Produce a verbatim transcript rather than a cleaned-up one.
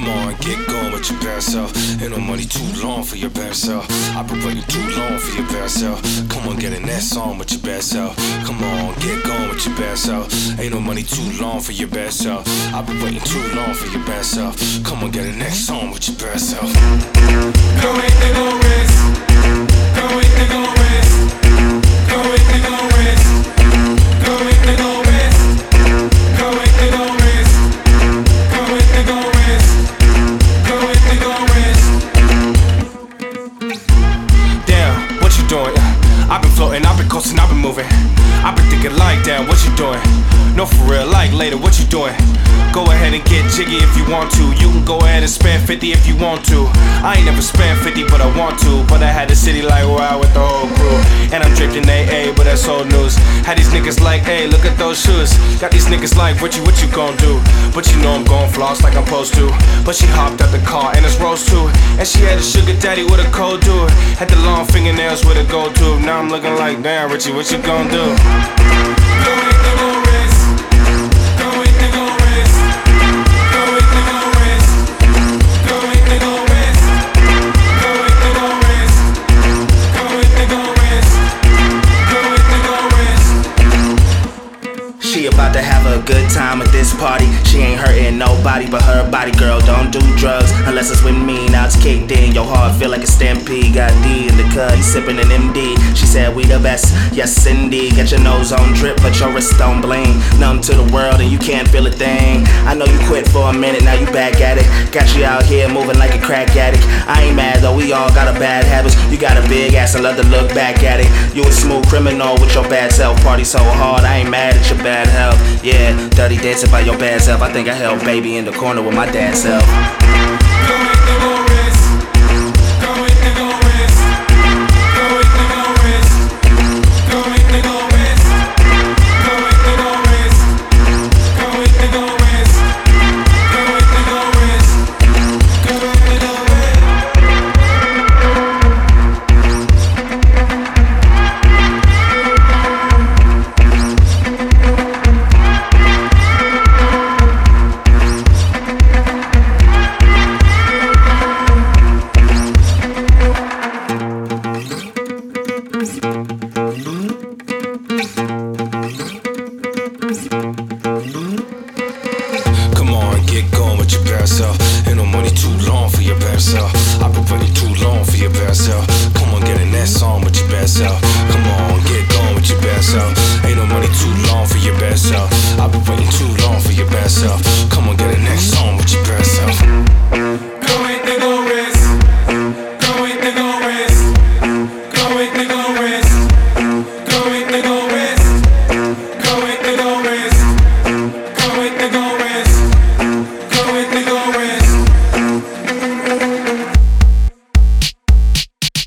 Come on, get going with your bad self. Ain't no money too long for your bad self. I've been waiting too long for your bad self. Come on, get in that song with your bad self. Come on, get going with your bad self. Ain't no money too long for your bad self. I've been waiting too long for your bad self. Come on, get in that song with your bad self. Go wait, they gon' risk. Go wait, they gon' risk. Go wait, they gon' risk. Go wait, they gon' risk. Go wait, they gon' risk. Go wait, they gon' risk. Go wait, they gon' risk. Damn, what you doing? I've been floating, I've been coasting, I've been moving. I've been thinking like, damn, what you doing? No, for real, like later, what you doing? Go ahead and get jiggy if you want to. You can go ahead and spend fifty if you want to. I ain't never spent fifty, but I want to. But I had the city like wow with the whole crew. And I'm drinking A A, but that's old news. Had these niggas like, hey, look at those shoes. Got these niggas like, what you, what you gon' do? But you know I'm gon' floss like I'm supposed to. But she hopped out the car and it's rose too. And she had a sugar daddy with a cold dude. Had the long fingernails with a gold tube. Now I'm looking like, damn, Richie, what you gon' do? Go wait, they gon' risk. Go wait, they gon' risk. Go wait, they gon' risk. Go wait, they gon' risk. Go wait, they gon' risk. Go wait, they gon' risk. Go wait, they gon' risk. She about to have a good time at this party. She ain't hurting nobody but her body. Girl, don't do drugs unless it's with me. Now it's kicked in, your heart feel like a stampede. Got D in the cut, he sipping an M D. She said we the best, yes indeed. Got your nose on drip, but your wrist on bling. Numb to the world and you can't feel a thing. I know you quit for a minute, now you back at it. Got you out here moving like a crack addict. I ain't mad though, we all got a bad habits. You got a big ass and love to look back at it. You a smooth criminal with your bad self. Party so hard, I ain't mad at your bad health. Yeah, dirty dancing by your bad self. I think I held baby in the corner with my dad's self.